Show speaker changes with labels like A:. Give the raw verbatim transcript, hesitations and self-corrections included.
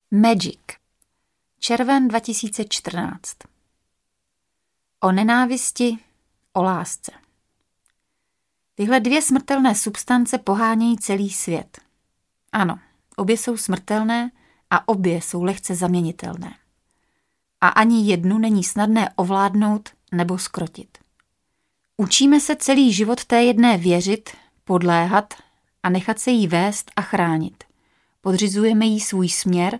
A: Magic. Červen dva tisíce čtrnáct. O nenávisti, o lásce. Tyhle dvě smrtelné substance pohánějí celý svět. Ano, obě jsou smrtelné a obě jsou lehce zaměnitelné. A ani jednu není snadné ovládnout nebo zkrotit. Učíme se celý život té jedné věřit, podléhat a nechat se jí vést a chránit. Podřizujeme jí svůj směr